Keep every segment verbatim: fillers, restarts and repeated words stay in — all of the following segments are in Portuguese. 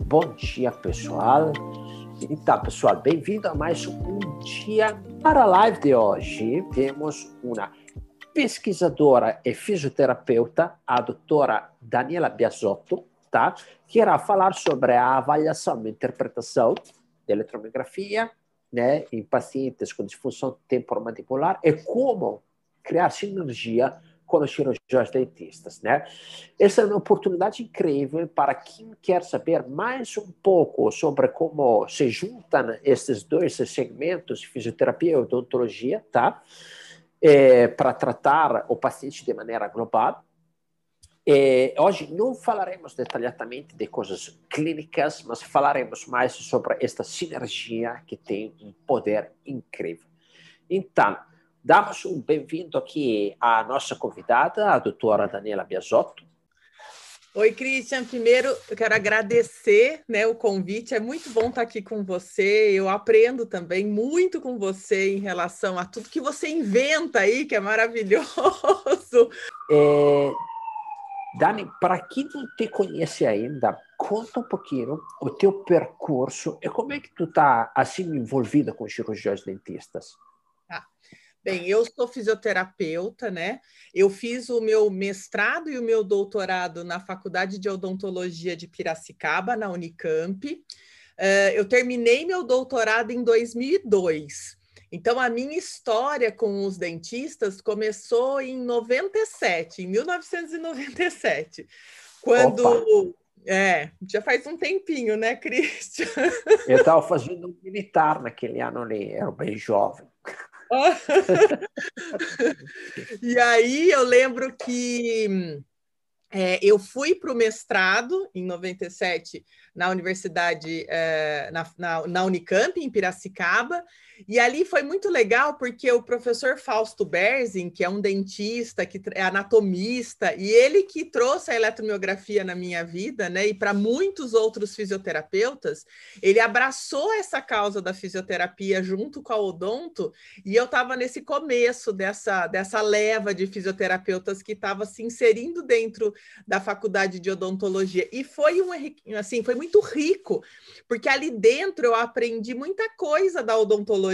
Bom dia, pessoal. Então, pessoal, bem-vindo a mais um dia. Para a live de hoje, temos uma pesquisadora e fisioterapeuta, a doutora Daniela Biasotto, tá? Que irá falar sobre a avaliação e interpretação da eletromiografia, né, em pacientes com disfunção temporomandibular e como criar sinergia com os cirurgiões dentistas, né? Essa é uma oportunidade incrível para quem quer saber mais um pouco sobre como se juntam esses dois segmentos, fisioterapia e odontologia, tá? É, para tratar o paciente de maneira global. É, hoje não falaremos detalhadamente de coisas clínicas, mas falaremos mais sobre esta sinergia que tem um poder incrível. Então, damos um bem-vindo aqui à nossa convidada, a doutora Daniela Biasotto. Oi, Christian. Primeiro, eu quero agradecer, né, o convite. É muito bom estar aqui com você. Eu aprendo também muito com você em relação a tudo que você inventa aí, que é maravilhoso. É, Dani, para quem não te conhece ainda, conta um pouquinho o teu percurso e como é que tu está assim envolvida com cirurgiões dentistas. Tá. Bem, eu sou fisioterapeuta, né? Eu fiz o meu mestrado e o meu doutorado na Faculdade de Odontologia de Piracicaba, na Unicamp. Uh, eu terminei meu doutorado em dois mil e dois. Então, a minha história com os dentistas começou em noventa e sete, em mil novecentos e noventa e sete, quando... Opa. É, já faz um tempinho, né, Christian? Eu estava fazendo um militar naquele ano ali, era bem jovem. E aí eu lembro que é, eu fui para o mestrado em noventa e sete na Universidade, é, na, na, na Unicamp, em Piracicaba, e ali foi muito legal porque o professor Fausto Berzin, que é um dentista, que é anatomista, e ele que trouxe a eletromiografia na minha vida, né, e para muitos outros fisioterapeutas, ele abraçou essa causa da fisioterapia junto com a odonto, e eu estava nesse começo dessa, dessa leva de fisioterapeutas que estava se inserindo dentro da Faculdade de Odontologia, e foi um, assim, foi muito rico, porque ali dentro eu aprendi muita coisa da odontologia.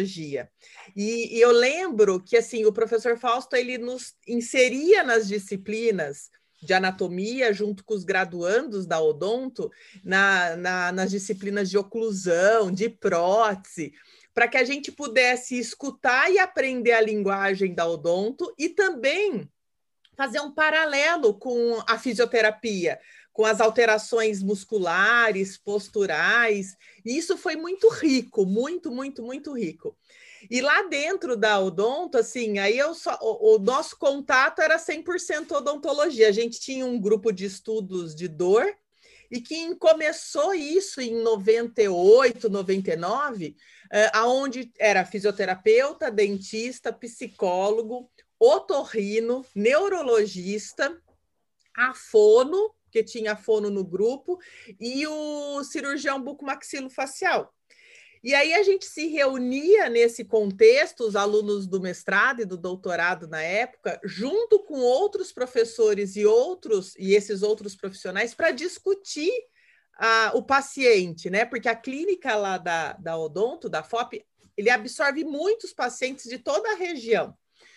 E, e eu lembro que assim, o professor Fausto ele nos inseria nas disciplinas de anatomia, junto com os graduandos da odonto, na, na, nas disciplinas de oclusão, de prótese, para que a gente pudesse escutar e aprender a linguagem da odonto e também fazer um paralelo com a fisioterapia, com as alterações musculares, posturais, e isso foi muito rico, muito, muito, muito rico. E lá dentro da odonto, assim, aí eu só, o, o nosso contato era cem por cento odontologia, a gente tinha um grupo de estudos de dor, e quem começou isso em noventa e oito, noventa e nove, eh, aonde era fisioterapeuta, dentista, psicólogo, otorrino, neurologista, a fono, que tinha a fono no grupo, e o cirurgião bucomaxilofacial. E aí a gente se reunia nesse contexto, os alunos do mestrado e do doutorado na época, junto com outros professores e outros e esses outros profissionais para discutir ah, o paciente, né? Porque a clínica lá da, da odonto, da F O P, ele absorve muitos pacientes de toda a região.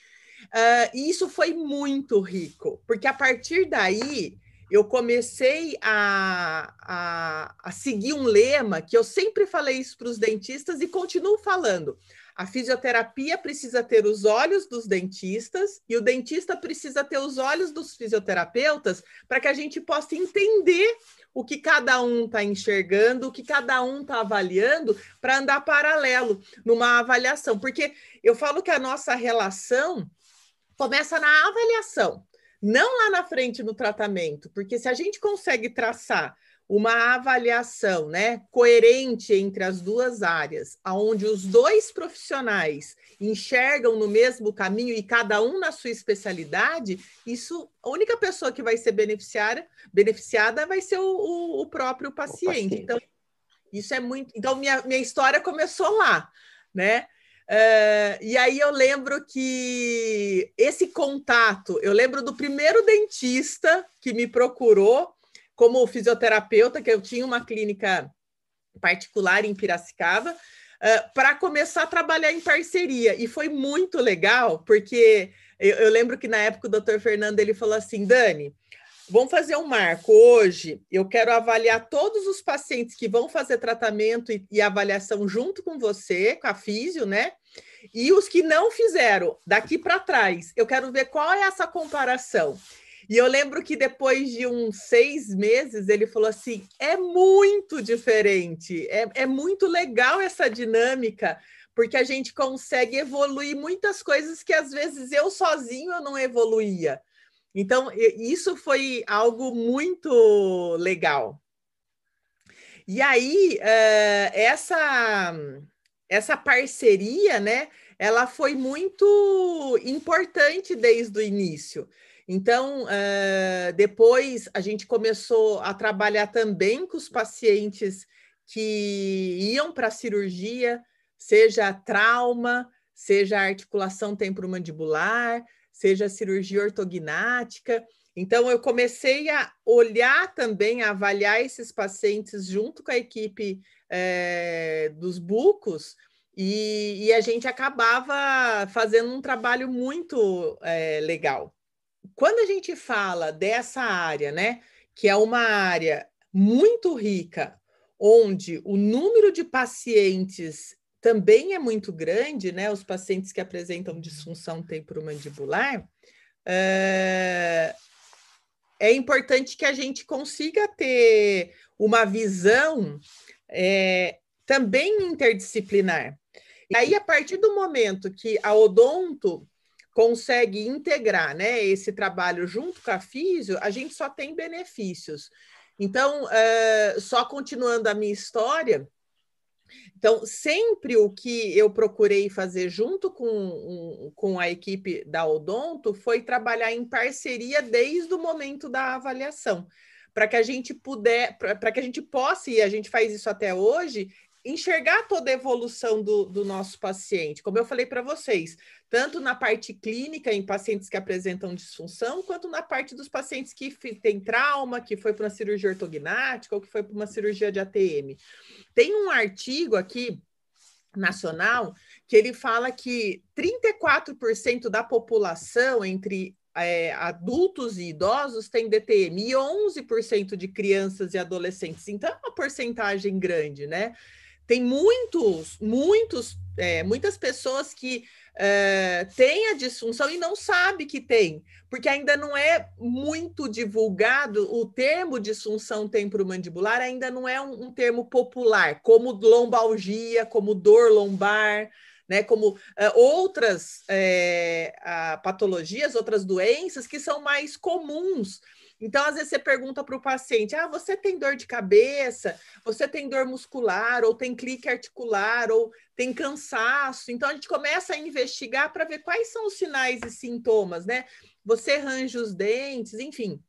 Uh, e isso foi muito rico, porque a partir daí eu comecei a, a, a seguir um lema que eu sempre falei isso para os dentistas e continuo falando. A fisioterapia precisa ter os olhos dos dentistas e o dentista precisa ter os olhos dos fisioterapeutas para que a gente possa entender o que cada um está enxergando, o que cada um está avaliando, para andar paralelo numa avaliação. Porque eu falo que a nossa relação começa na avaliação, não lá na frente no tratamento, porque se a gente consegue traçar uma avaliação, né, coerente entre as duas áreas, onde os dois profissionais enxergam no mesmo caminho e cada um na sua especialidade, isso, a única pessoa que vai ser beneficiada, beneficiada vai ser o, o, o próprio paciente. O paciente. Então, isso é muito. Então, minha, minha história começou lá, né? Uh, e aí eu lembro que esse contato, eu lembro do primeiro dentista que me procurou como fisioterapeuta, que eu tinha uma clínica particular em Piracicaba, uh, para começar a trabalhar em parceria. E foi muito legal, porque eu, eu lembro que na época o doutor Fernando ele falou assim, Dani, vamos fazer um marco. Hoje eu quero avaliar todos os pacientes que vão fazer tratamento e, e avaliação junto com você, com a físio, né? E os que não fizeram, daqui para trás. Eu quero ver qual é essa comparação. E eu lembro que depois de uns seis meses, ele falou assim, é muito diferente, é, é muito legal essa dinâmica, porque a gente consegue evoluir muitas coisas que às vezes eu sozinho eu não evoluía. Então, isso foi algo muito legal. E aí, essa, essa parceria, né, ela foi muito importante desde o início. Então, depois a gente começou a trabalhar também com os pacientes que iam para a cirurgia, seja trauma, seja articulação temporomandibular, seja cirurgia ortognática. Então, eu comecei a olhar também, a avaliar esses pacientes junto com a equipe é, dos bucos, e, e a gente acabava fazendo um trabalho muito é, legal. Quando a gente fala dessa área, né, que é uma área muito rica, onde o número de pacientes também é muito grande, né? Os pacientes que apresentam disfunção temporomandibular, é, é importante que a gente consiga ter uma visão é, também interdisciplinar. E aí, a partir do momento que a odonto consegue integrar, né, esse trabalho junto com a físio, a gente só tem benefícios. Então, é, só continuando a minha história, então, sempre o que eu procurei fazer junto com, um, com a equipe da Odonto foi trabalhar em parceria desde o momento da avaliação, para que a gente puder, para que a gente possa, e a gente faz isso até hoje, enxergar toda a evolução do, do nosso paciente. Como eu falei para vocês, tanto na parte clínica, em pacientes que apresentam disfunção, quanto na parte dos pacientes que têm trauma, que foi para uma cirurgia ortognática ou que foi para uma cirurgia de A T M. Tem um artigo aqui, nacional, que ele fala que trinta e quatro por cento da população entre é, adultos e idosos tem D T M e onze por cento de crianças e adolescentes. Então, é uma porcentagem grande, né? Tem muitos, muitos, é, muitas pessoas que é, têm a disfunção e não sabem que tem, porque ainda não é muito divulgado o termo disfunção temporomandibular, ainda não é um, um termo popular, como lombalgia, como dor lombar, né, como uh, outras é, uh, patologias, outras doenças que são mais comuns. Então, às vezes, você pergunta para o paciente, ah, você tem dor de cabeça, você tem dor muscular, ou tem clique articular, ou tem cansaço. Então, a gente começa a investigar para ver quais são os sinais e sintomas, né? Você arranja os dentes, enfim.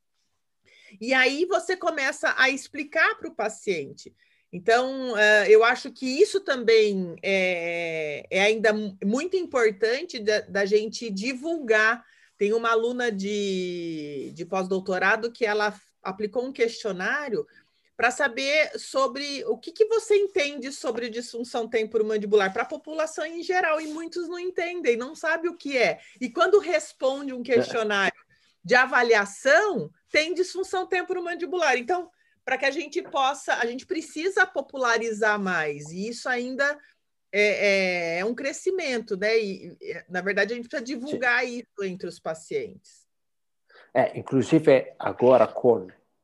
E aí, você começa a explicar para o paciente. Então, uh, eu acho que isso também é, é ainda muito importante da, da gente divulgar. Tem uma aluna de, de pós-doutorado que ela aplicou um questionário para saber sobre o que, que você entende sobre disfunção temporomandibular para a população em geral, e muitos não entendem, não sabem o que é. E quando responde um questionário de avaliação, tem disfunção temporomandibular. Então, para que a gente possa, a gente precisa popularizar mais, e isso ainda é, é, é um crescimento, né? E, na verdade, a gente precisa divulgar Sim. isso entre os pacientes. É, inclusive, agora, com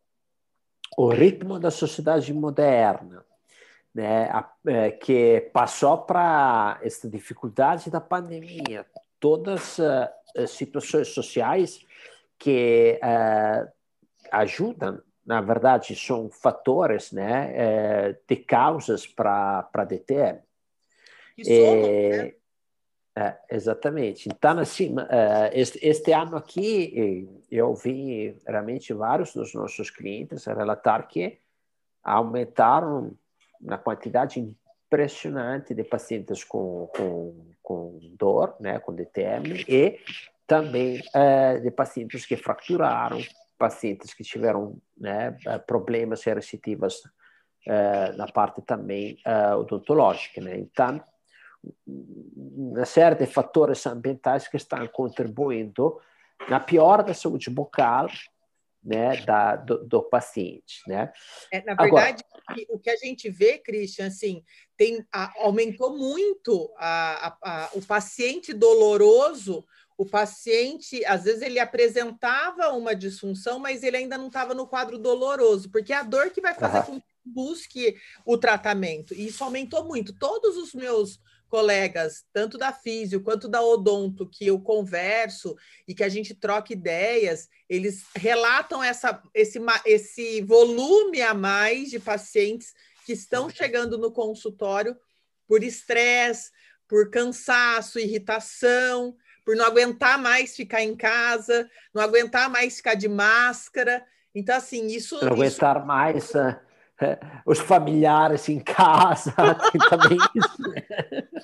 o ritmo da sociedade moderna, né, que passou para essa dificuldade da pandemia, todas as situações sociais que uh, ajudam, na verdade, são fatores, né, de causas para D T M. Que somam, é, né? É, exatamente. Então, assim, este, este ano aqui, eu vi realmente vários dos nossos clientes relatar que aumentaram na quantidade impressionante de pacientes com, com, com dor, né, com D T M, e também é, de pacientes que fracturaram, pacientes que tiveram, né, problemas sensitivos uh, na parte também uh, odontológica, né? Então, uma série de fatores ambientais que estão contribuindo na piora da saúde bucal, né, da, do, do paciente, né? É, na verdade, Agora, o que a gente vê, Christian, assim, tem, a, aumentou muito a, a, a, o paciente doloroso. O paciente, às vezes, ele apresentava uma disfunção, mas ele ainda não estava no quadro doloroso, porque é a dor que vai fazer uh-huh. com que busque o tratamento. E isso aumentou muito. Todos os meus colegas, tanto da físio quanto da odonto, que eu converso e que a gente troca ideias, eles relatam essa, esse, esse volume a mais de pacientes que estão chegando no consultório por estresse, por cansaço, irritação, por não aguentar mais ficar em casa, não aguentar mais ficar de máscara. Então, assim, isso... Não aguentar isso... mais uh, uh, os familiares em casa, tem também isso.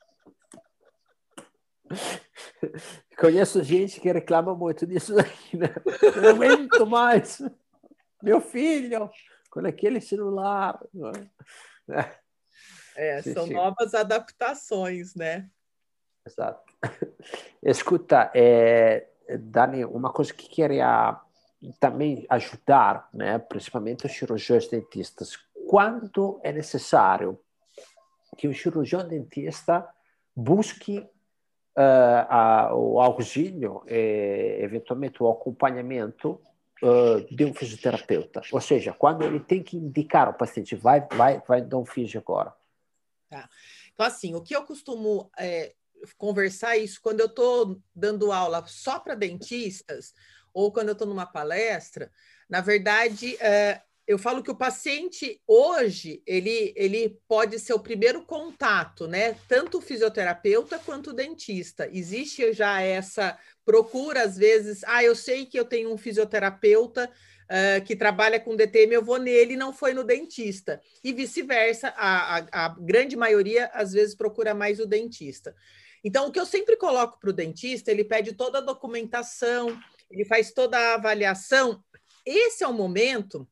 Conheço gente que reclama muito disso aí, né? Eu não aguento mais. Meu filho, com aquele celular. É, sim, são sim. novas adaptações, né? Exato. Escuta, é, Dani, uma coisa que queria também ajudar, né, principalmente os cirurgiões dentistas, quando é necessário que o cirurgião dentista busque uh, a, o auxílio e, eventualmente, o acompanhamento uh, de um fisioterapeuta. Ou seja, quando ele tem que indicar ao paciente, vai, vai, vai dar um fisio agora. Tá. Então, assim, o que eu costumo... É... conversar isso quando eu estou dando aula só para dentistas ou quando eu estou numa palestra, na verdade, é, eu falo que o paciente hoje, ele, ele pode ser o primeiro contato, né? Tanto o fisioterapeuta quanto o dentista. Existe já essa procura, às vezes, ah, eu sei que eu tenho um fisioterapeuta Uh, que trabalha com D T M, eu vou nele e não foi no dentista. E vice-versa, a, a, a grande maioria, às vezes, procura mais o dentista. Então, o que eu sempre coloco para o dentista, ele pede toda a documentação, ele faz toda a avaliação. Esse é o momento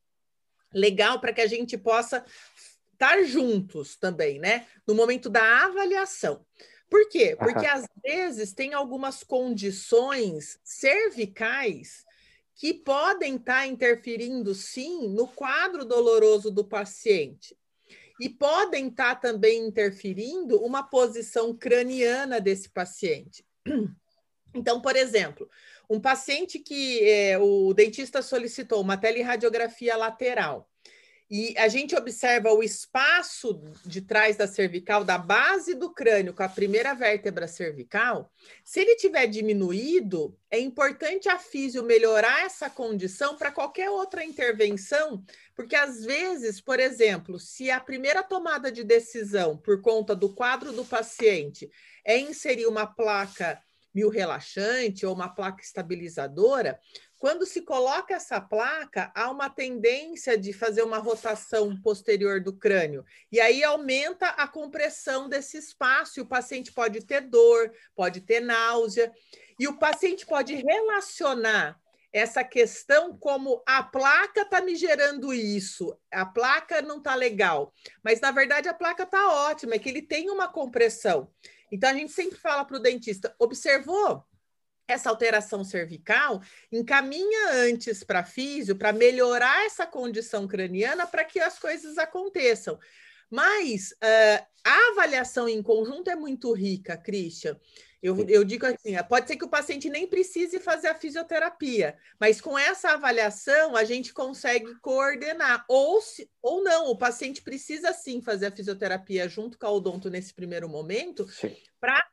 legal para que a gente possa estar juntos também, né? No momento da avaliação. Por quê? Porque, às vezes, tem algumas condições cervicais que podem estar interferindo, sim, no quadro doloroso do paciente. E podem estar também interferindo uma posição craniana desse paciente. Então, por exemplo, um paciente que é, o dentista solicitou uma teleradiografia lateral, e a gente observa o espaço de trás da cervical, da base do crânio com a primeira vértebra cervical. Se ele tiver diminuído, é importante a físio melhorar essa condição para qualquer outra intervenção, porque às vezes, por exemplo, se a primeira tomada de decisão por conta do quadro do paciente é inserir uma placa miorrelaxante ou uma placa estabilizadora, quando se coloca essa placa, há uma tendência de fazer uma rotação posterior do crânio. E aí aumenta a compressão desse espaço. E o paciente pode ter dor, pode ter náusea. E o paciente pode relacionar essa questão como a placa está me gerando isso, a placa não está legal. Mas, na verdade, a placa está ótima, é que ele tem uma compressão. Então, a gente sempre fala para o dentista, observou essa alteração cervical, encaminha antes para físio, para melhorar essa condição craniana para que as coisas aconteçam. Mas uh, a avaliação em conjunto é muito rica, Christian. Eu, eu digo assim, pode ser que o paciente nem precise fazer a fisioterapia, mas com essa avaliação a gente consegue coordenar. Ou, se, ou não, o paciente precisa sim fazer a fisioterapia junto com a odonto nesse primeiro momento para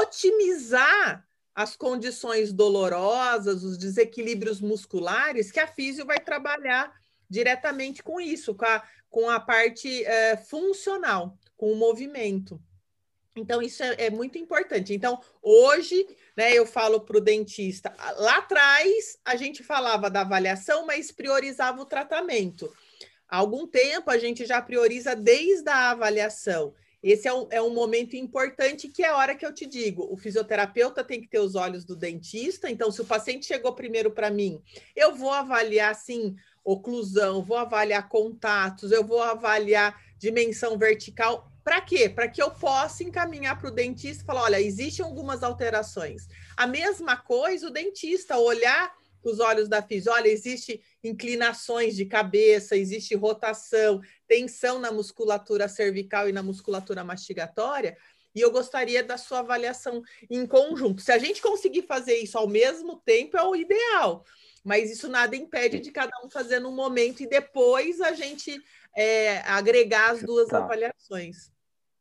otimizar as condições dolorosas, os desequilíbrios musculares, que a físio vai trabalhar diretamente com isso, com a, com a parte é, funcional, com o movimento. Então, isso é, é muito importante. Então, hoje, né, eu falo para o dentista, lá atrás a gente falava da avaliação, mas priorizava o tratamento. Há algum tempo a gente já prioriza desde a avaliação. esse é um, é um momento importante, que é a hora que eu te digo, o fisioterapeuta tem que ter os olhos do dentista, então se o paciente chegou primeiro para mim, eu vou avaliar, assim, oclusão, vou avaliar contatos, eu vou avaliar dimensão vertical. Para quê? Para que eu possa encaminhar para o dentista e falar, olha, existem algumas alterações. A mesma coisa o dentista olhar os olhos da fisio, olha, existe inclinações de cabeça, existe rotação, tensão na musculatura cervical e na musculatura mastigatória, e eu gostaria da sua avaliação em conjunto. Se a gente conseguir fazer isso ao mesmo tempo, é o ideal, mas isso nada impede de cada um fazer num momento e depois a gente é, agregar as duas tá. avaliações.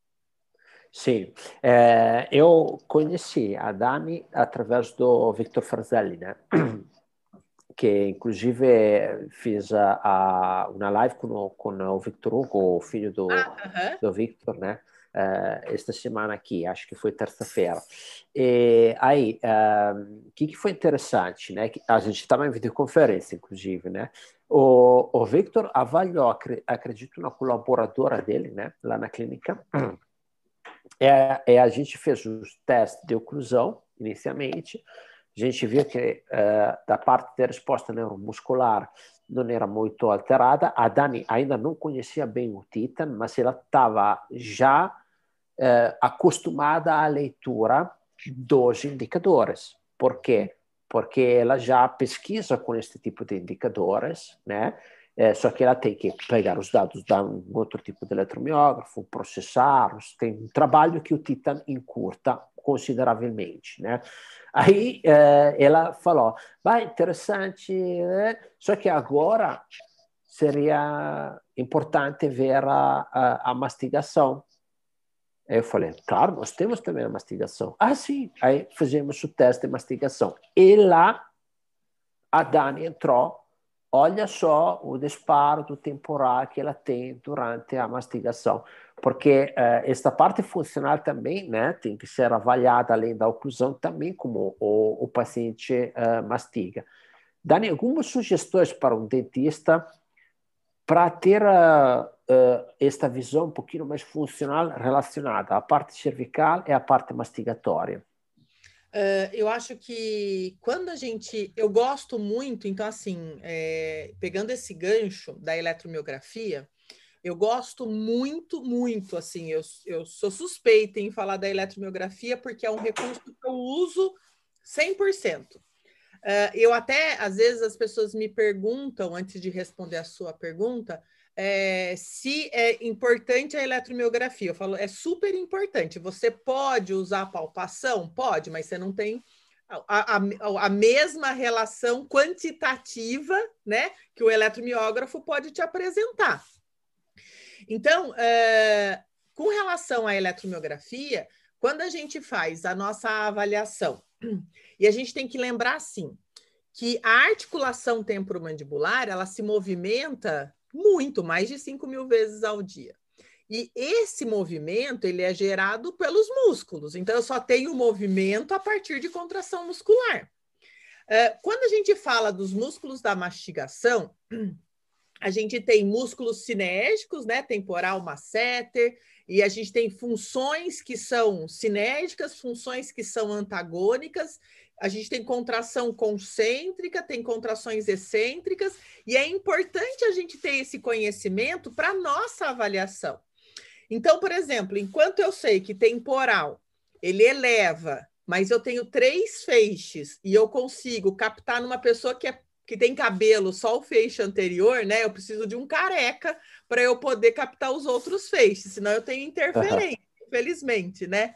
Sim, é, eu conheci a Dani através do Victor Farzelli, né? Que inclusive fiz a, a, uma live com o, com o Victor Hugo, o filho do, ah, uh-huh. do Victor, né? Uh, esta semana aqui, acho que foi terça-feira. E aí, o uh, que, que foi interessante, né? A gente estava em videoconferência, inclusive, né? O, o Victor avaliou, acredito, na colaboradora dele, né? Lá na clínica. É, é, a gente fez os testes de oclusão, inicialmente. A gente viu que uh, da parte da resposta neuromuscular não era muito alterada. A Dani ainda não conhecia bem o Titan, mas ela estava já uh, acostumada à leitura dos indicadores. Por quê? Porque ela já pesquisa com este tipo de indicadores, né? É, só que ela tem que pegar os dados de um outro tipo de eletromiógrafo, processá-los. Tem um trabalho que o Titan encurta consideravelmente, né? Aí eh, ela falou, vai, interessante, né? Só que agora seria importante ver a, a, a mastigação. Aí eu falei, claro, nós temos também a mastigação. Ah, sim. Aí fizemos o teste de mastigação. E lá a Dani entrou. Olha só o disparo do temporal que ela tem durante a mastigação, porque eh, esta parte funcional também, né, tem que ser avaliada além da oclusão também como o, o paciente eh, mastiga. Dani, algumas sugestões para um dentista para ter uh, uh, esta visão um pouquinho mais funcional relacionada à parte cervical e à parte mastigatória? Uh, eu acho que quando a gente... Eu gosto muito, então, assim, é, pegando esse gancho da eletromiografia, eu gosto muito, muito, assim, eu, eu sou suspeita em falar da eletromiografia porque é um recurso que eu uso cem por cento. Uh, eu até, às vezes, as pessoas me perguntam, antes de responder a sua pergunta, É, se é importante a eletromiografia. Eu falo, é super importante. Você pode usar a palpação? Pode, mas você não tem a, a, a mesma relação quantitativa, né, que o eletromiógrafo pode te apresentar. Então, é, com relação à eletromiografia, quando a gente faz a nossa avaliação, e a gente tem que lembrar, assim, que a articulação temporomandibular, ela se movimenta muito, mais de cinco mil vezes ao dia. E esse movimento, ele é gerado pelos músculos. Então, eu só tenho movimento a partir de contração muscular. Quando a gente fala dos músculos da mastigação, a gente tem músculos cinérgicos, né? Temporal, masseter, e a gente tem funções que são cinérgicas, funções que são antagônicas. A gente tem contração concêntrica, tem contrações excêntricas, e é importante a gente ter esse conhecimento para a nossa avaliação. Então, por exemplo, enquanto eu sei que temporal, ele eleva, mas eu tenho três feixes, e eu consigo captar numa pessoa que, é, que tem cabelo só o feixe anterior, né? Eu preciso de um careca para eu poder captar os outros feixes, senão eu tenho interferência, uhum. Infelizmente, né?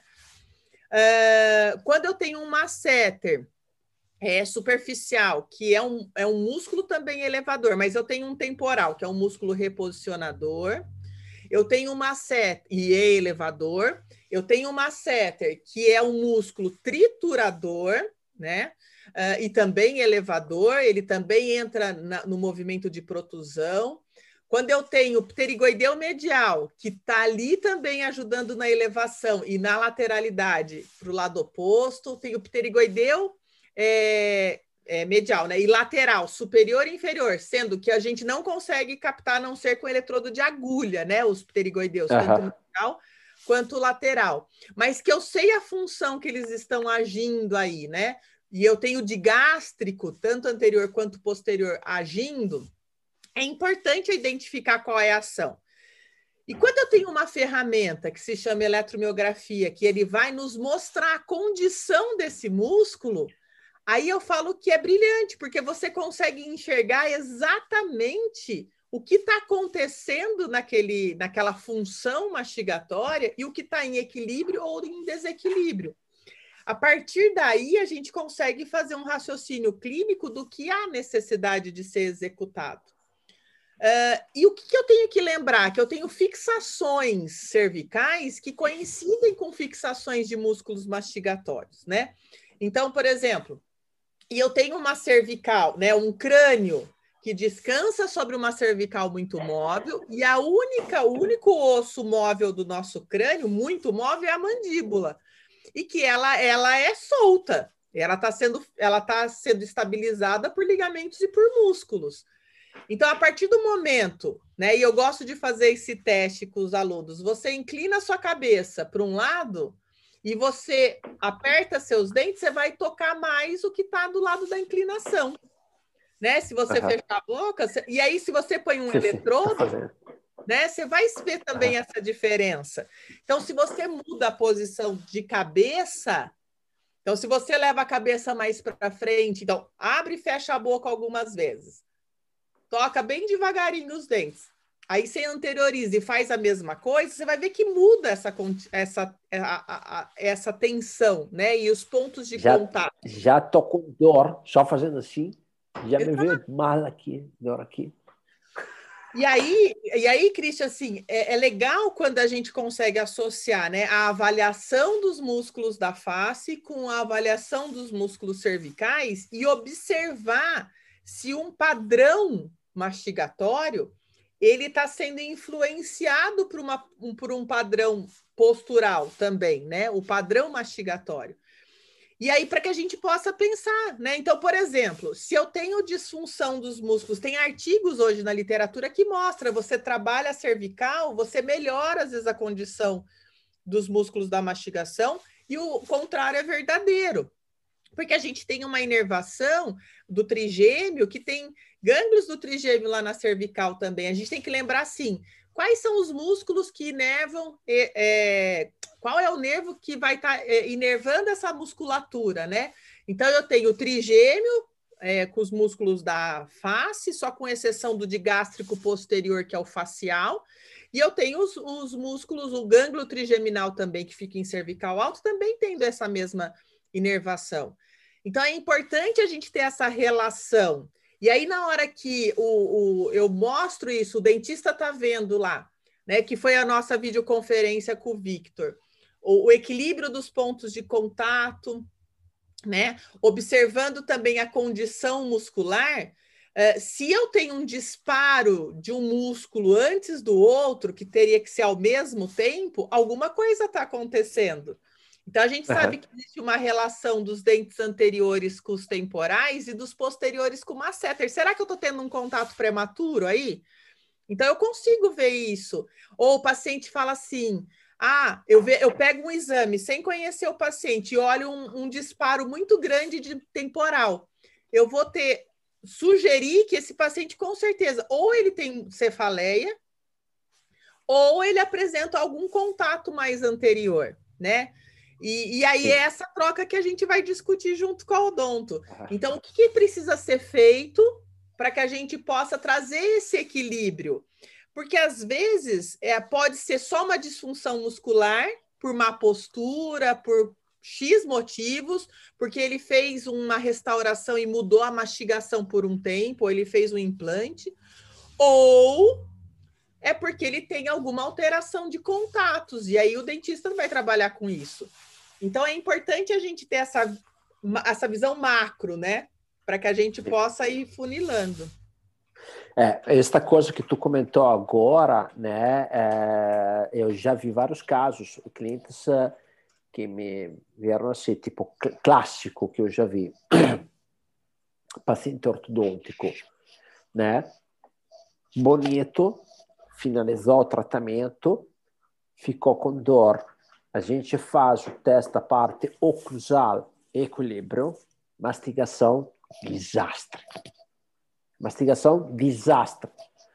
Uh, quando eu tenho um masseter é, superficial, que é um, é um músculo também elevador, mas eu tenho um temporal, que é um músculo reposicionador, eu tenho um masseter, e é elevador, eu tenho um masseter, que é um músculo triturador, né? Uh, e também elevador, ele também entra na, no movimento de protusão. Quando eu tenho o pterigoideu medial, que está ali também ajudando na elevação e na lateralidade para o lado oposto, tem o pterigoideu é, é, medial, né? E lateral, superior e inferior, sendo que a gente não consegue captar a não ser com eletrodo de agulha, né? Os pterigoideus, uhum. Tanto medial quanto lateral, mas que eu sei a função que eles estão agindo aí, né? E eu tenho digástrico, tanto anterior quanto posterior, agindo, é importante identificar qual é a ação. E quando eu tenho uma ferramenta que se chama eletromiografia, que ele vai nos mostrar a condição desse músculo, aí eu falo que é brilhante, porque você consegue enxergar exatamente o que está acontecendo naquele, naquela função mastigatória e o que está em equilíbrio ou em desequilíbrio. A partir daí, a gente consegue fazer um raciocínio clínico do que há necessidade de ser executado. Uh, e o que, que eu tenho que lembrar? Que eu tenho fixações cervicais que coincidem com fixações de músculos mastigatórios, né? Então, por exemplo, e eu tenho uma cervical, né, um crânio que descansa sobre uma cervical muito móvel, e a única, o único osso móvel do nosso crânio, muito móvel, é a mandíbula, e que ela, ela é solta, ela está sendo, ela tá sendo estabilizada por ligamentos e por músculos. Então, a partir do momento, né, e eu gosto de fazer esse teste com os alunos, você inclina a sua cabeça para um lado e você aperta seus dentes, você vai tocar mais o que está do lado da inclinação. Né? Se você uhum. fechar a boca, você... e aí se você põe um sim, eletrodo, sim. Né, você vai ver também uhum. essa diferença. Então, se você muda a posição de cabeça, então se você leva a cabeça mais para frente, então abre e fecha a boca algumas vezes. Toca bem devagarinho os dentes. Aí você anterioriza e faz a mesma coisa, você vai ver que muda essa, essa, a, a, essa tensão, né? E os pontos de já, contato. Já tô com dor, só fazendo assim, já Exato. Me veio mal aqui, dor aqui. E aí, e aí, Christian, assim, é, é legal quando a gente consegue associar, né, a avaliação dos músculos da face com a avaliação dos músculos cervicais e observar se um padrão mastigatório ele está sendo influenciado por, uma, um, por um padrão postural também, né? O padrão mastigatório. E aí, para que a gente possa pensar, né? Então, por exemplo, se eu tenho disfunção dos músculos, tem artigos hoje na literatura que mostra, você trabalha a cervical, você melhora, às vezes, a condição dos músculos da mastigação, e o contrário é verdadeiro. Porque a gente tem uma inervação do trigêmeo, que tem gânglios do trigêmeo lá na cervical também. A gente tem que lembrar, assim, quais são os músculos que inervam, é, é, qual é o nervo que vai estar tá, é, inervando essa musculatura, né? Então, eu tenho o trigêmeo, é, com os músculos da face, só com exceção do digástrico posterior, que é o facial, e eu tenho os, os músculos, o gânglio trigeminal também, que fica em cervical alto, também tendo essa mesma inervação. Então, é importante a gente ter essa relação. E aí, na hora que o, o, eu mostro isso, o dentista está vendo lá, né, que foi a nossa videoconferência com o Victor, o, o equilíbrio dos pontos de contato, né, observando também a condição muscular. Uh, se eu tenho um disparo de um músculo antes do outro, que teria que ser ao mesmo tempo, alguma coisa está acontecendo. Então, a gente sabe uhum. que existe uma relação dos dentes anteriores com os temporais e dos posteriores com o masseter. Será que eu estou tendo um contato prematuro aí? Então, eu consigo ver isso. Ou o paciente fala assim, ah, eu, ve, eu pego um exame sem conhecer o paciente e olho um, um disparo muito grande de temporal. Eu vou ter, sugerir que esse paciente, com certeza, ou ele tem cefaleia, ou ele apresenta algum contato mais anterior, né? E, e aí Sim. é essa troca que a gente vai discutir junto com o odonto. Então, o que, que precisa ser feito para que a gente possa trazer esse equilíbrio? Porque, às vezes, é, pode ser só uma disfunção muscular, por má postura, por X motivos, porque ele fez uma restauração e mudou a mastigação por um tempo, ou ele fez um implante, ou é porque ele tem alguma alteração de contatos, e aí o dentista não vai trabalhar com isso. Então, é importante a gente ter essa, essa visão macro, né? Para que a gente possa ir funilando. É, esta coisa que tu comentou agora, né? É, eu já vi vários casos, clientes que me vieram assim, tipo clássico que eu já vi. Paciente ortodôntico, né? Bonito, finalizou o tratamento, ficou com dor, a gente faz o teste da parte oclusal, equilíbrio, mastigação, desastre. Mastigação, desastre.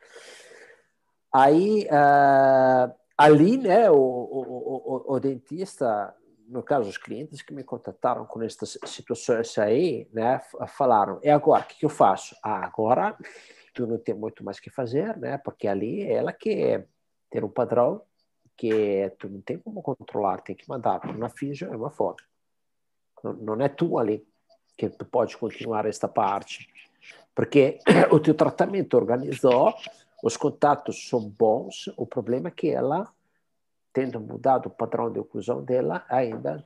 Aí, uh, ali, né, o, o, o, o dentista, no caso, os clientes que me contataram com estas situações aí, né, falaram, e agora, o que, que eu faço? Ah, agora tu não tem muito mais que fazer, né, porque ali ela quer ter um padrão que tu não tem como controlar, tem que mandar para uma físio e uma foto. Não, não é tu ali que tu pode continuar esta parte, porque o teu tratamento organizou, os contatos são bons, o problema é que ela, tendo mudado o padrão de oclusão dela, ainda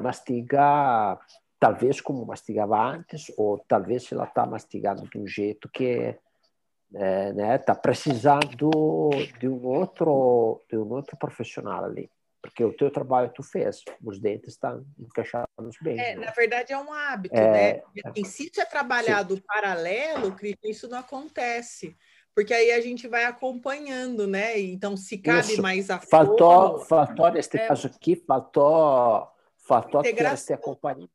mastiga, talvez como mastigava antes, ou talvez ela está mastigando de um jeito que é, né, está precisando de um outro de um outro profissional ali, porque o teu trabalho tu fez, os dentes estão encaixados bem. É, né? na verdade é um hábito, É, né? Assim, se isso é trabalhado sim. paralelo, Cristian, isso não acontece, porque aí a gente vai acompanhando, né? Então, se cabe Isso. mais a Faltou, fono, faltou neste é, caso aqui, faltou, faltou ter integração, este acompanhamento.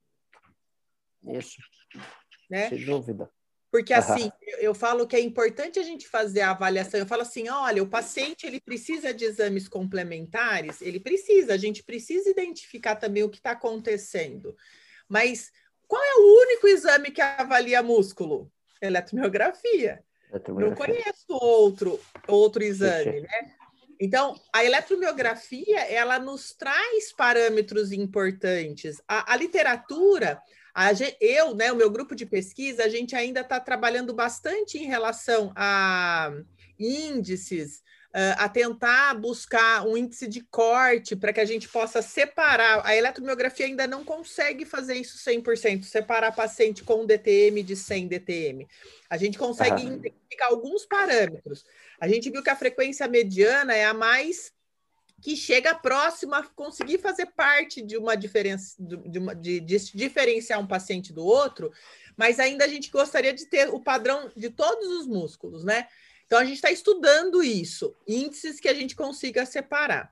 Isso, né? sem dúvida. Porque, assim, Aham. eu, eu falo que é importante a gente fazer a avaliação. Eu falo assim, olha, o paciente, ele precisa de exames complementares? Ele precisa, a gente precisa identificar também o que está acontecendo. Mas qual é o único exame que avalia músculo? Eletromiografia. Não conheço outro, outro exame, né? Então, a eletromiografia, ela nos traz parâmetros importantes. A, a literatura, a, eu, né, o meu grupo de pesquisa, a gente ainda está trabalhando bastante em relação a índices, a tentar buscar um índice de corte para que a gente possa separar. A eletromiografia ainda não consegue fazer isso cem por cento, separar paciente com D T M de sem D T M. A gente consegue uhum. identificar alguns parâmetros. A gente viu que a frequência mediana é a mais que chega próxima a conseguir fazer parte de uma diferença, de, uma, de, de diferenciar um paciente do outro, mas ainda a gente gostaria de ter o padrão de todos os músculos, né? Então, a gente está estudando isso, índices que a gente consiga separar.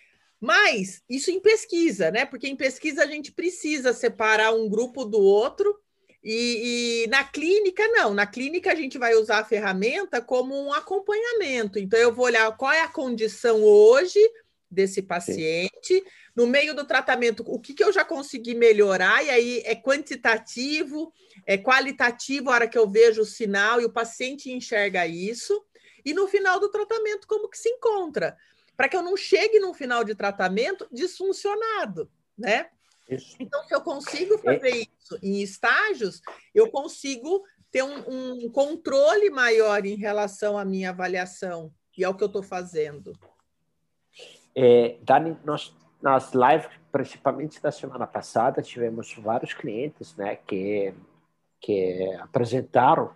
Mas, isso em pesquisa, né? Porque em pesquisa a gente precisa separar um grupo do outro, e, e na clínica, não. Na clínica, a gente vai usar a ferramenta como um acompanhamento. Então, eu vou olhar qual é a condição hoje desse paciente, sim, no meio do tratamento, o que, que eu já consegui melhorar, e aí é quantitativo, é qualitativo a hora que eu vejo o sinal e o paciente enxerga isso, e no final do tratamento, como que se encontra, para que eu não chegue no final de tratamento disfuncionado, né? Isso. Então, se eu consigo fazer é... isso em estágios, eu consigo ter um, um controle maior em relação à minha avaliação e ao que eu estou fazendo. É, Dani, nós, nas lives, principalmente da semana passada, tivemos vários clientes, né, que, que apresentaram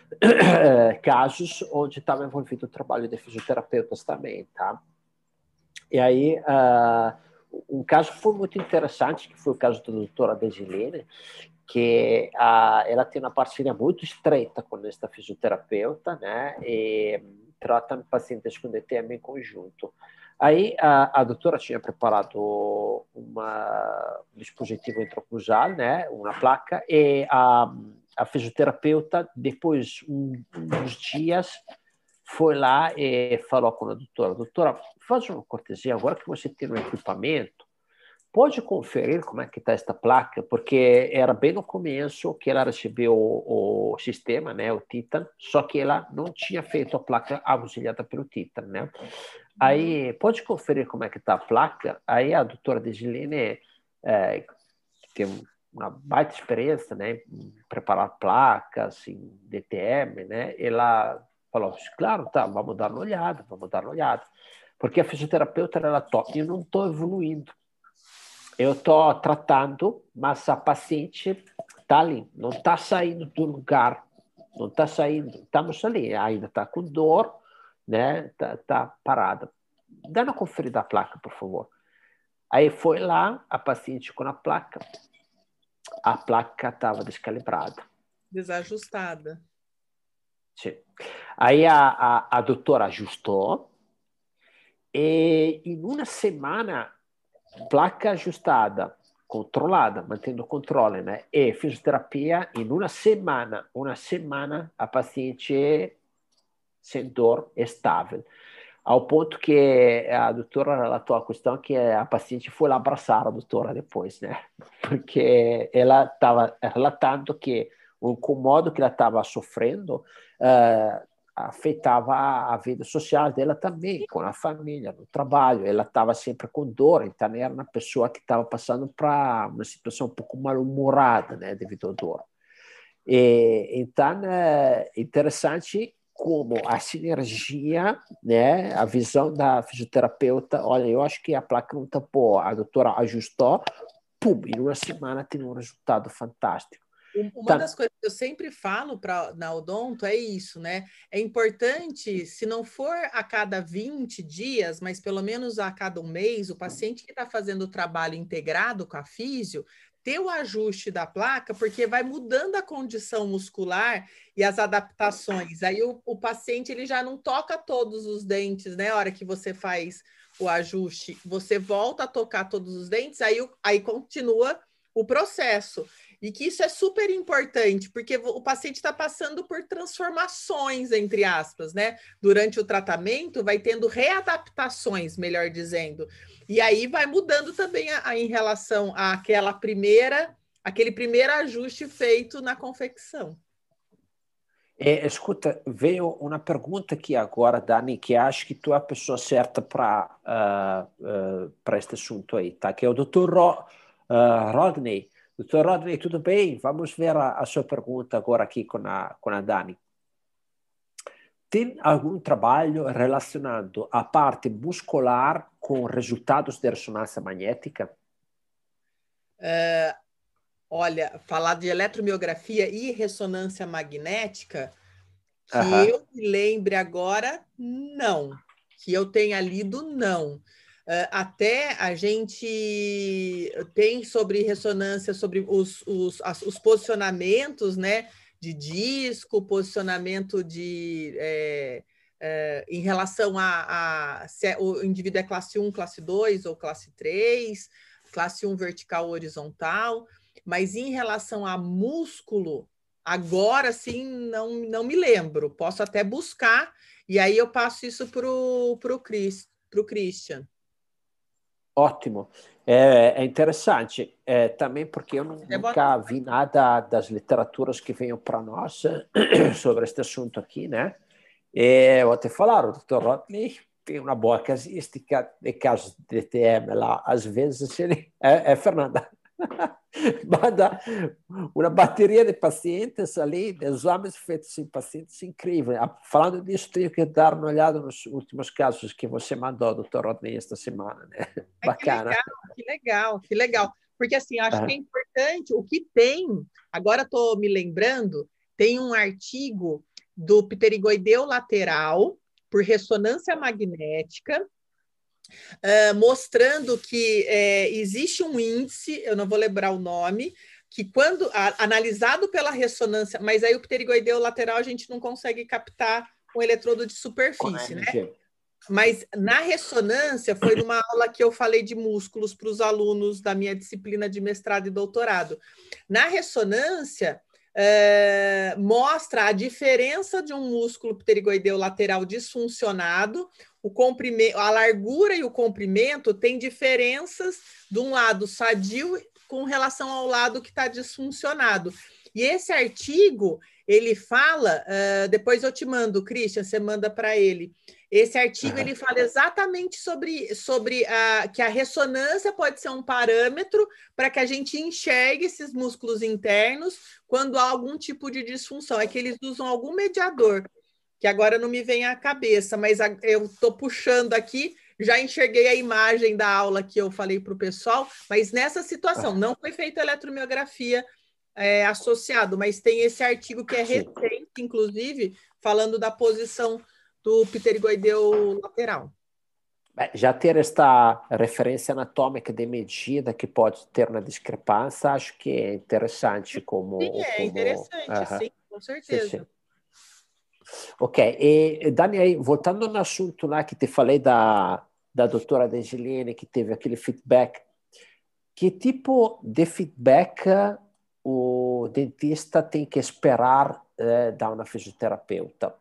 casos onde estava envolvido o trabalho de fisioterapeutas também, tá? E aí, uh, um caso foi muito interessante, que foi o caso da doutora Desilene, que uh, ela tem uma parceria muito estreita com esta fisioterapeuta, né, e trata pacientes com D T M em conjunto. Aí a, a doutora tinha preparado uma, um dispositivo intracruzal, né, uma placa, e a, a fisioterapeuta, depois um, uns dias, foi lá e falou com a doutora, doutora, faz uma cortesia, agora que você tem um equipamento, pode conferir como é que está esta placa, porque era bem no começo que ela recebeu o, o sistema, né, o Titan, só que ela não tinha feito a placa auxiliada pelo Titan, né? Aí, pode conferir como é que está a placa? Aí a doutora Desilene é, tem uma baita experiência, né, em preparar placas, em D T M, né? Ela falou, claro, tá, vamos dar uma olhada, vamos dar uma olhada. Porque a fisioterapeuta, ela toca, eu não estou evoluindo. Eu estou tratando, mas a paciente está ali, não está saindo do lugar, não está saindo, estamos ali, ainda está com dor, né? Está tá parada. Dá uma conferida a placa, por favor. Aí foi lá, a paciente com a placa, a placa estava descalibrada. Desajustada. Sim. Aí a, a, a doutora ajustou, E em uma semana, placa ajustada, controlada, mantendo o controle, né? E fisioterapia, em uma semana, uma semana, a paciente é sem dor, estável. Ao ponto que a doutora relatou a questão que a paciente foi lá abraçar a doutora depois, né? Porque ela estava relatando que o incomodo que ela estava sofrendo uh, afetava a vida social dela também, com a família, no trabalho. Ela estava sempre com dor, então era uma pessoa que estava passando para uma situação um pouco mal-humorada, né, devido à dor. E, então, é interessante como a sinergia, né, a visão da fisioterapeuta, olha, eu acho que a placa não está boa, a doutora ajustou, pum, em uma semana tem um resultado fantástico. Uma tá. das coisas que eu sempre falo pra, na odonto é isso, né? É importante, se não for a cada vinte dias, mas pelo menos a cada um mês, o paciente que está fazendo o trabalho integrado com a físio, ter o ajuste da placa, porque vai mudando a condição muscular e as adaptações. Aí o, o paciente ele já não toca todos os dentes, né? A hora que você faz o ajuste, você volta a tocar todos os dentes, aí, aí continua o processo. E que isso é super importante, porque o paciente está passando por transformações, entre aspas, né? Durante o tratamento, vai tendo readaptações, melhor dizendo. E aí vai mudando também a, a, em relação àquela primeira, aquele primeiro ajuste feito na confecção. É, escuta, veio uma pergunta aqui agora, Dani, que acho que tu é a pessoa certa para uh, uh, para este assunto aí, tá? Que é o doutor Ro, uh, Rodney. doutor Rodney, tudo bem? Vamos ver a, a sua pergunta agora aqui com a, com a Dani. Tem algum trabalho relacionado à parte muscular com resultados de ressonância magnética? Uh, olha, falar de eletromiografia e ressonância magnética, que uh-huh. eu me lembre agora, não. Que eu tenha lido, não. Uh, até a gente tem sobre ressonância, sobre os, os, as, os posicionamentos, né, de disco, posicionamento de, é, é, em relação a, a se o indivíduo é classe um, classe dois ou classe três, classe um vertical ou horizontal, mas em relação a músculo, agora sim não, não me lembro, posso até buscar, e aí eu passo isso para o Chris, Christian. Ótimo. É, é interessante, é, também porque eu não, é nunca vi nada das literaturas que venham para nós sobre este assunto aqui, né? E vou te falar, o doutor Rodney tem uma boa casística de casos de T M lá. Às vezes ele é, é Fernanda. Manda uma bateria de pacientes ali, de exames feitos em pacientes incrível. Falando disso, tenho que dar uma olhada nos últimos casos que você mandou, doutor Rodney, esta semana, né? É, bacana. Que legal, que legal, que legal. Porque assim, acho uhum. que é importante, o que tem, agora estou me lembrando, tem um artigo do pterigoideu lateral por ressonância magnética, Uh, mostrando que é, existe um índice, eu não vou lembrar o nome, que quando a, analisado pela ressonância, mas aí o pterigoideu lateral a gente não consegue captar com eletrodo de superfície, né? Mas na ressonância foi numa aula que eu falei de músculos para os alunos da minha disciplina de mestrado e doutorado. Na ressonância, É, mostra a diferença de um músculo pterigoideu lateral disfuncionado, o comprimento, a largura e o comprimento tem diferenças de um lado sadio com relação ao lado que está disfuncionado. E esse artigo, ele fala, uh, depois eu te mando, Christian, você manda para ele. Esse artigo, ele fala exatamente sobre, sobre a, que a ressonância pode ser um parâmetro para que a gente enxergue esses músculos internos quando há algum tipo de disfunção. É que eles usam algum mediador, que agora não me vem à cabeça, mas a, eu estou puxando aqui, já enxerguei a imagem da aula que eu falei para o pessoal, mas nessa situação, não foi feita eletromiografia é, associado, mas tem esse artigo que é recente, inclusive, falando da posição do pterigoideu lateral. Já ter esta referência anatômica de medida que pode ter uma discrepância, acho que é interessante como... Sim, é como... interessante, uh-huh. sim, com certeza. Sim, sim. Ok, e Dani, voltando no assunto lá que te falei da, da doutora Desilene, que teve aquele feedback. Que tipo de feedback o dentista tem que esperar eh, da uma fisioterapeuta?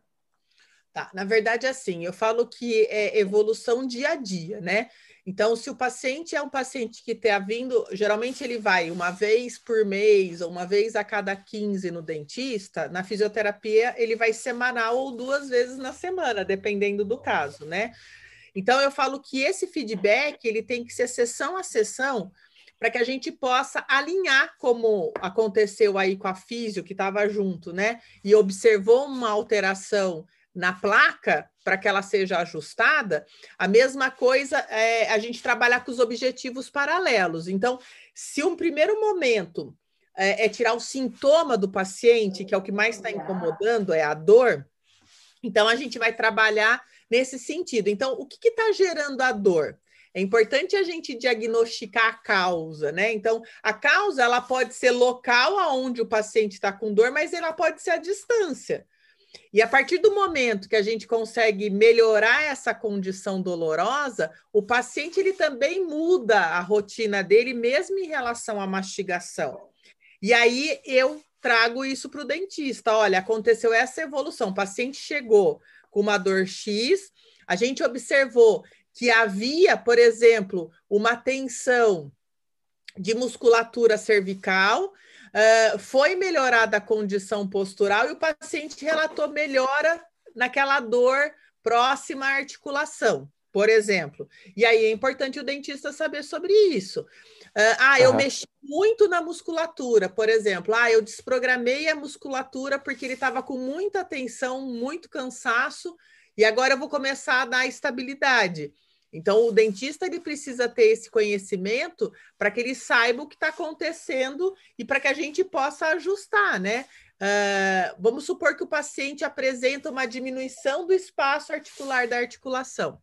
Tá, na verdade, assim, eu falo que é evolução dia a dia, né? Então, se o paciente é um paciente que está vindo, geralmente ele vai uma vez por mês ou uma vez a cada quinze no dentista, na fisioterapia ele vai semanal ou duas vezes na semana, dependendo do caso, né? Então, eu falo que esse feedback ele tem que ser sessão a sessão para que a gente possa alinhar, como aconteceu aí com a físio que estava junto, né? E observou uma alteração na placa para que ela seja ajustada. A mesma coisa é a gente trabalhar com os objetivos paralelos. Então, se um primeiro momento é, é tirar o sintoma do paciente, que é o que mais está incomodando, é a dor, então a gente vai trabalhar nesse sentido. Então, o que está gerando a dor? É importante a gente diagnosticar a causa, né? Então, a causa ela pode ser local aonde o paciente está com dor, mas ela pode ser a distância. E a partir do momento que a gente consegue melhorar essa condição dolorosa, o paciente ele também muda a rotina dele, mesmo em relação à mastigação. E aí eu trago isso para o dentista. Olha, aconteceu essa evolução. O paciente chegou com uma dor X, a gente observou que havia, por exemplo, uma tensão de musculatura cervical, uh, foi melhorada a condição postural e o paciente relatou melhora naquela dor próxima à articulação, por exemplo. E aí é importante o dentista saber sobre isso. Uh, ah, eu uhum. mexi muito na musculatura, por exemplo. Ah, eu desprogramei a musculatura porque ele estava com muita tensão, muito cansaço, e agora eu vou começar a dar estabilidade. Então, o dentista ele precisa ter esse conhecimento para que ele saiba o que está acontecendo e para que a gente possa ajustar, né? Uh, vamos supor que o paciente apresenta uma diminuição do espaço articular da articulação.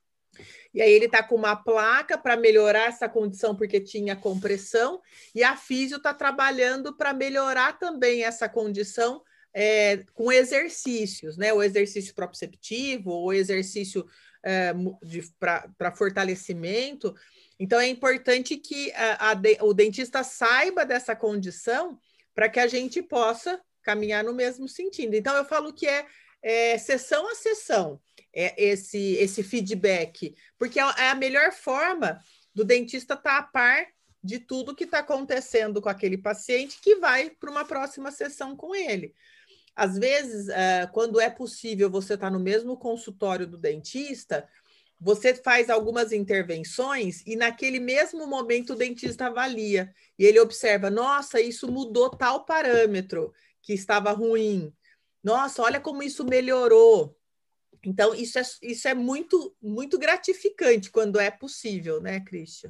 E aí ele está com uma placa para melhorar essa condição porque tinha compressão e a físio está trabalhando para melhorar também essa condição é, com exercícios, né? O exercício proprioceptivo, o exercício é, para fortalecimento. Então, é importante que a, a de, o dentista saiba dessa condição para que a gente possa caminhar no mesmo sentido. Então, eu falo que é, é sessão a sessão. É esse, esse feedback, porque é a melhor forma do dentista estar a par de tudo que está acontecendo com aquele paciente que vai para uma próxima sessão com ele. Às vezes, uh, quando é possível você estar no mesmo consultório do dentista, você faz algumas intervenções e naquele mesmo momento o dentista avalia e ele observa, nossa, isso mudou tal parâmetro que estava ruim. Nossa, olha como isso melhorou. Então, isso é, isso é muito, muito gratificante quando é possível, né, Christian?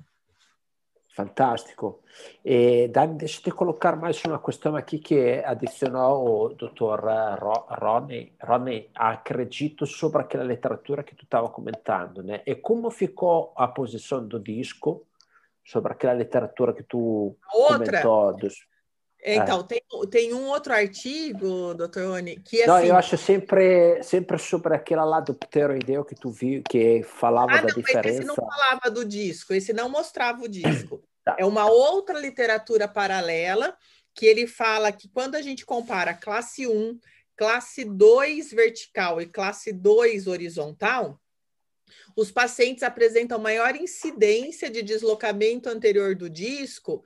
Fantástico. E, Dani, deixa eu te colocar mais uma questão aqui que adicionou o doutor Ronnie, Ronnie, acredito, sobre aquela literatura que tu estava comentando, né? E como ficou a posição do disco sobre aquela literatura que tu Outra. comentou? Dos... Então, é. tem, tem um outro artigo, doutor Rony, que é não, assim... eu acho sempre, sempre sobre aquela lá do pteroideu que tu viu, que falava ah, da não, diferença. Mas esse não falava do disco, esse não mostrava o disco. Tá. É uma outra literatura paralela que ele fala que quando a gente compara classe um, classe dois vertical e classe dois horizontal, os pacientes apresentam maior incidência de deslocamento anterior do disco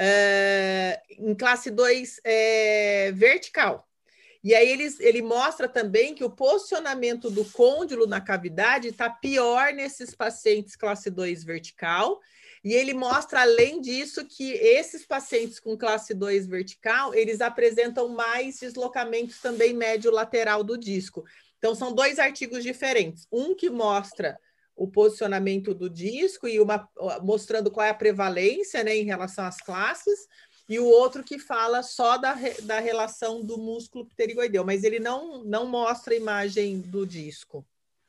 Uh, em classe dois é, vertical. E aí ele, ele mostra também que o posicionamento do côndilo na cavidade está pior nesses pacientes classe dois vertical, e ele mostra, além disso, que esses pacientes com classe dois vertical, eles apresentam mais deslocamentos também médio-lateral do disco. Então, são dois artigos diferentes. Um que mostra o posicionamento do disco e uma, mostrando qual é a prevalência, né, em relação às classes, e o outro que fala só da, da relação do músculo pterigoideu, mas ele não, não mostra a imagem do disco.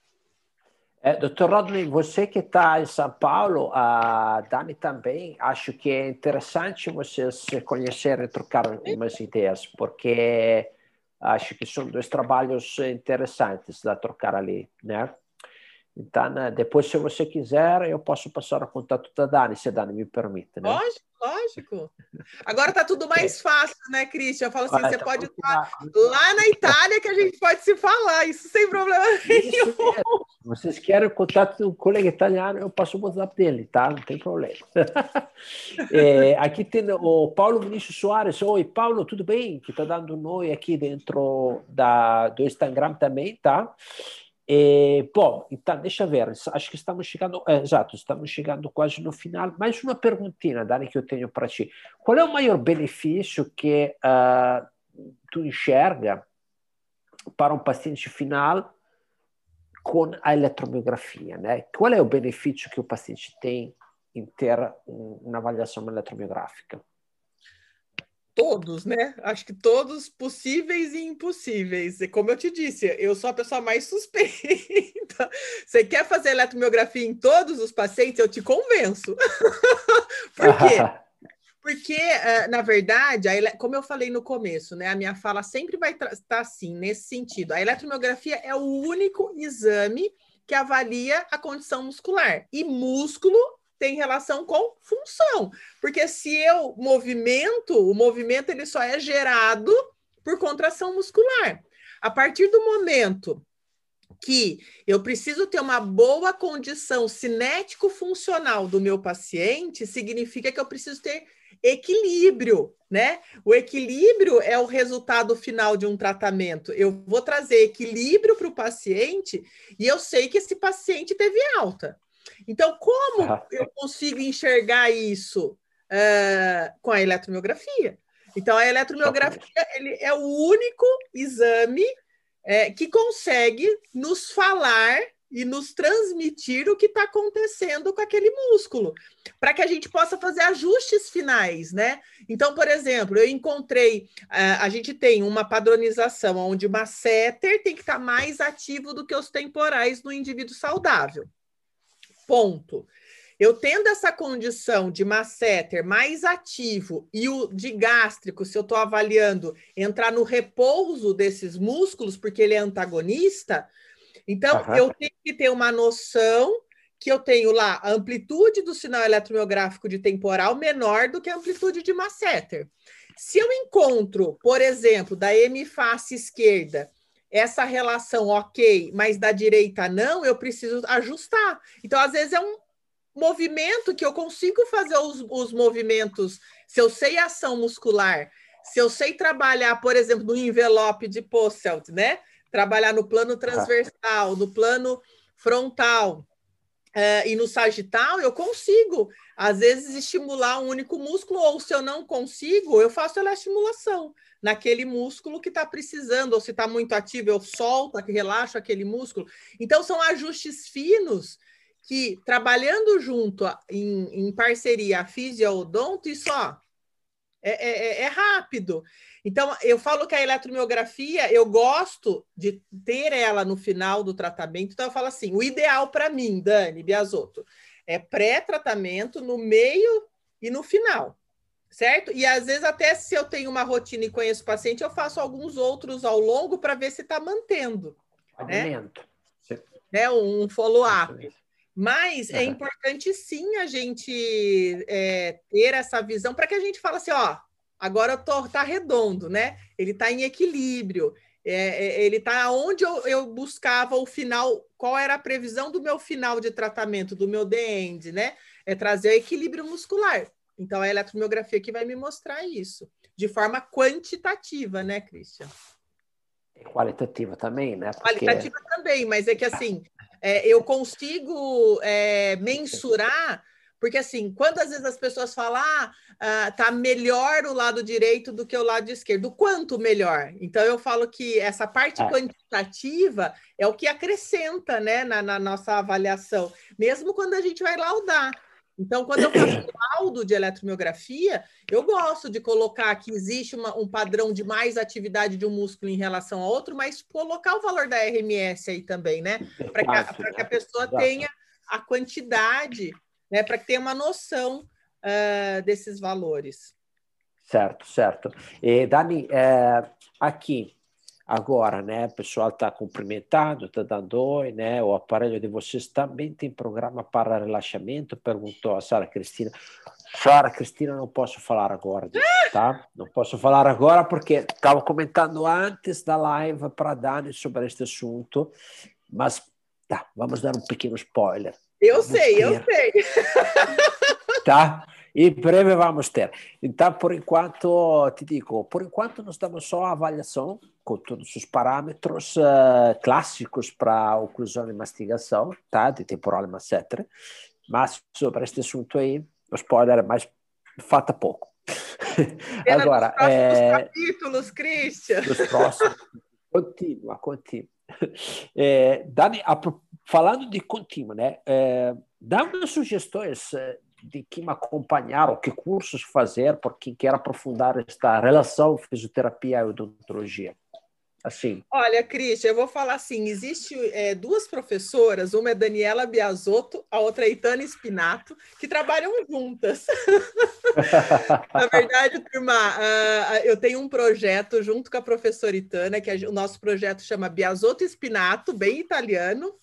É, doutor Rodney, você que está em São Paulo, a Dani também, acho que é interessante vocês se conhecerem e trocar umas ideias, porque acho que são dois trabalhos interessantes a trocar ali, né? Então, né, depois, se você quiser, eu posso passar o contato da Dani, se a Dani me permite, né? Lógico, lógico. Agora está tudo mais fácil, né, Cristian? Eu falo assim, Olha, você tá pode muito estar muito lá na Itália que a gente pode se falar, isso sem problema Isso nenhum. mesmo. Vocês querem o contato do colega italiano, eu passo o WhatsApp dele, tá? Não tem problema. É, aqui tem o Paulo Vinícius Soares. Oi, Paulo, tudo bem? Que está dando um oi aqui dentro da, do Instagram também, tá? É, bom, então, deixa eu ver. Acho que estamos chegando... É, exato, estamos chegando quase no final. Mais uma perguntinha, Dani, que eu tenho para ti. Qual é o maior benefício que uh, tu enxerga para um paciente final com a eletromiografia, né? Qual é o benefício que o paciente tem em ter uma avaliação eletromiográfica? Todos, né? Acho que todos possíveis e impossíveis. E como eu te disse, eu sou a pessoa mais suspeita. Você quer fazer eletromiografia em todos os pacientes? Eu te convenço. Por quê? Porque, na verdade, como eu falei no começo, né, a minha fala sempre vai estar assim, nesse sentido. A eletromiografia é o único exame que avalia a condição muscular. E músculo tem relação com função. Porque se eu movimento, o movimento ele só é gerado por contração muscular. A partir do momento que eu preciso ter uma boa condição cinético-funcional do meu paciente, significa que eu preciso ter equilíbrio, né? O equilíbrio é o resultado final de um tratamento. Eu vou trazer equilíbrio para o paciente e eu sei que esse paciente teve alta. Então, como uhum. eu consigo enxergar isso uh, com a eletromiografia? Então, a eletromiografia ele é o único exame é, que consegue nos falar e nos transmitir o que está acontecendo com aquele músculo, para que a gente possa fazer ajustes finais, né? Então, por exemplo, eu encontrei, a, a gente tem uma padronização onde o masseter tem que estar tá mais ativo do que os temporais no indivíduo saudável. Ponto. Eu tendo essa condição de masseter mais ativo e o de gástrico, se eu estou avaliando, entrar no repouso desses músculos, porque ele é antagonista, então uhum. eu tenho que ter uma noção que eu tenho lá a amplitude do sinal eletromiográfico de temporal menor do que a amplitude de masseter. Se eu encontro, por exemplo, da hemiface esquerda, essa relação ok, mas da direita não, eu preciso ajustar. Então, às vezes, é um movimento que eu consigo fazer os, os movimentos, se eu sei ação muscular, se eu sei trabalhar, por exemplo, no envelope de Posselt, né? Trabalhar no plano transversal, no plano frontal uh, e no sagital, eu consigo, às vezes, estimular um único músculo, ou se eu não consigo, eu faço a estimulação naquele músculo que está precisando, ou se está muito ativo, eu solto, relaxo aquele músculo. Então, são ajustes finos que, trabalhando junto em, em parceria a fisiodonto, isso ó, é, é, é rápido. Então, eu falo que a eletromiografia, eu gosto de ter ela no final do tratamento. Então, eu falo assim, o ideal para mim, Dani Biasotto, é pré-tratamento, no meio e no final, certo? E, às vezes, até se eu tenho uma rotina e conheço o paciente, eu faço alguns outros ao longo para ver se está mantendo. Né? né? Um follow-up. Mas é importante, sim, a gente é, ter essa visão para que a gente fale assim, ó, agora está redondo, né? Ele está em equilíbrio, é, ele está onde eu, eu buscava o final, qual era a previsão do meu final de tratamento, do meu D-end, né? É trazer o equilíbrio muscular. Então, a eletromiografia que vai me mostrar isso, de forma quantitativa, né, Cristian? Qualitativa também, né? Porque... Qualitativa também, mas é que assim... É, eu consigo é, mensurar, porque assim, quando às vezes as pessoas falam, ah, ah, tá melhor o lado direito do que o lado esquerdo, o quanto melhor? Então eu falo que essa parte quantitativa é o que acrescenta, né, na, na nossa avaliação, mesmo quando a gente vai laudar. Então, quando eu faço laudo de eletromiografia, eu gosto de colocar que existe uma, um padrão de mais atividade de um músculo em relação a outro, mas colocar o valor da R M S aí também, né? Para que, né? que a pessoa Exato. tenha a quantidade, né? Para que tenha uma noção uh, desses valores. Certo, certo. E, Dani, é, aqui, Agora, né, o pessoal está cumprimentando, está dando oi, né, o aparelho de vocês também tem programa para relaxamento, perguntou a Sara Cristina. Sara Cristina, não posso falar agora disso, tá? Não posso falar agora porque estava comentando antes da live para a Dani sobre este assunto, mas tá, vamos dar um pequeno spoiler. Eu vamos sei, ter, eu sei. Tá? Em breve vamos ter. Então, por enquanto, te digo, por enquanto nós damos só a avaliação com todos os parâmetros uh, clássicos para oclusão e mastigação, tá? De temporal e masseter, mas sobre este assunto aí, o spoiler é mais falta pouco. Pena Agora, dos próximos é... capítulos, Christian. Dos próximos, continua, continua. É, Dani, falando de contínuo, né? É, dá umas sugestões de que me acompanhar ou que cursos fazer por quem quer aprofundar esta relação fisioterapia e odontologia. Assim. Olha, Christian, eu vou falar assim, existe é, duas professoras, uma é Daniela Biasotto, a outra é Itana Spinato, que trabalham juntas. Na verdade, turma, uh, eu tenho um projeto junto com a professora Itana, que a, o nosso projeto chama Biasotto Spinato, bem italiano,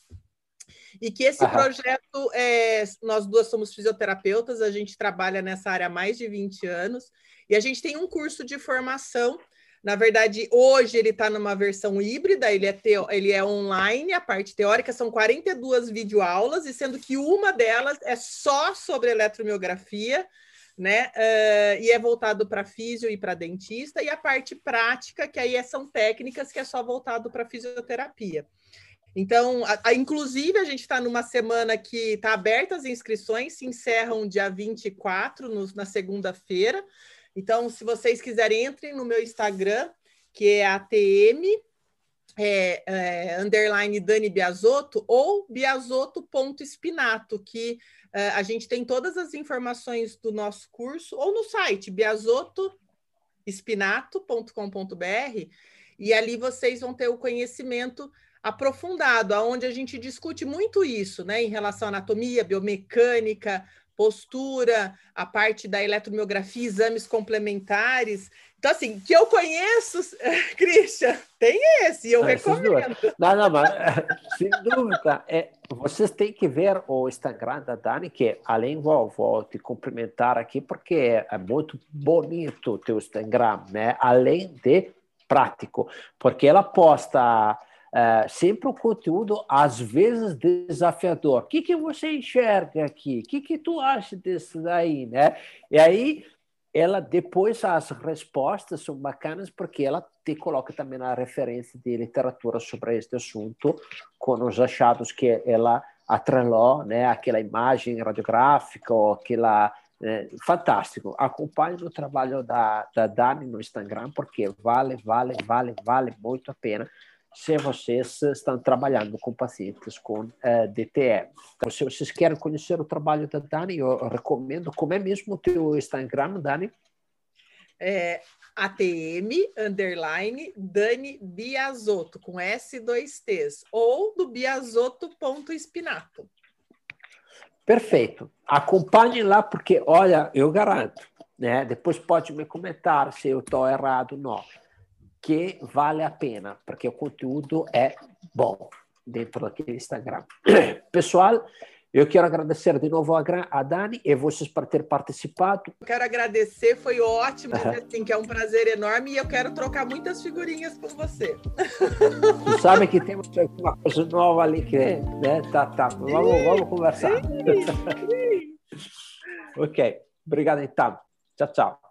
e que esse Aham. projeto, é, nós duas somos fisioterapeutas, a gente trabalha nessa área há mais de vinte anos, e a gente tem um curso de formação. Na verdade, hoje ele está numa versão híbrida, ele é, teo, ele é online, a parte teórica são quarenta e duas videoaulas, e sendo que uma delas é só sobre eletromiografia, né? Uh, e é voltado para físio e para dentista, e a parte prática, que aí são técnicas, que é só voltado para fisioterapia. Então, a, a, inclusive, a gente está numa semana que está aberta as inscrições, se encerram dia vinte e quatro, no, na segunda-feira. Então, se vocês quiserem, entrem no meu Instagram, que é A T M, é, é, underline Dani Biasotto, ou biasotto ponto spinato, que é, a gente tem todas as informações do nosso curso, ou no site biasotto spinato ponto com ponto b r, e ali vocês vão ter o conhecimento aprofundado, onde a gente discute muito isso, né, em relação à anatomia, biomecânica, postura, a parte da eletromiografia, exames complementares. Então, assim, que eu conheço, Christian, tem esse, e eu é, recomendo. Não, não, mas sem dúvida, é, vocês têm que ver o Instagram da Dani, que além, vou, vou te cumprimentar aqui, porque é, é muito bonito o teu Instagram, né? Além de prático, porque ela posta Uh, sempre o conteúdo, às vezes, desafiador. O que, que você enxerga aqui? O que, que tu acha disso daí, né? E aí, ela, depois, as respostas são bacanas, porque ela te coloca também na referência de literatura sobre este assunto, com os achados que ela atrelou, né? Aquela imagem radiográfica, ou aquela... É, fantástico. Acompanhe o trabalho da, da Dani no Instagram, porque vale, vale, vale, vale muito a pena se vocês estão trabalhando com pacientes com uh, D T E. Então, se vocês querem conhecer o trabalho da Dani, eu recomendo. Como é mesmo o teu Instagram, Dani? É A T M, underline, Dani Biasotto, com S dois T's, ou do biasotto ponto spinato. Perfeito. Acompanhe lá, porque, olha, eu garanto, né? Depois pode me comentar se eu estou errado ou não, que vale a pena, porque o conteúdo é bom dentro daquele Instagram. Pessoal, eu quero agradecer de novo a Dani e vocês por ter participado. Eu quero agradecer, foi ótimo, uhum. assim, que é um prazer enorme, e eu quero trocar muitas figurinhas com você. Tu sabe que temos uma coisa nova ali que, né, tá, tá, vamos, vamos conversar. Ok, obrigado então. Tchau, tchau.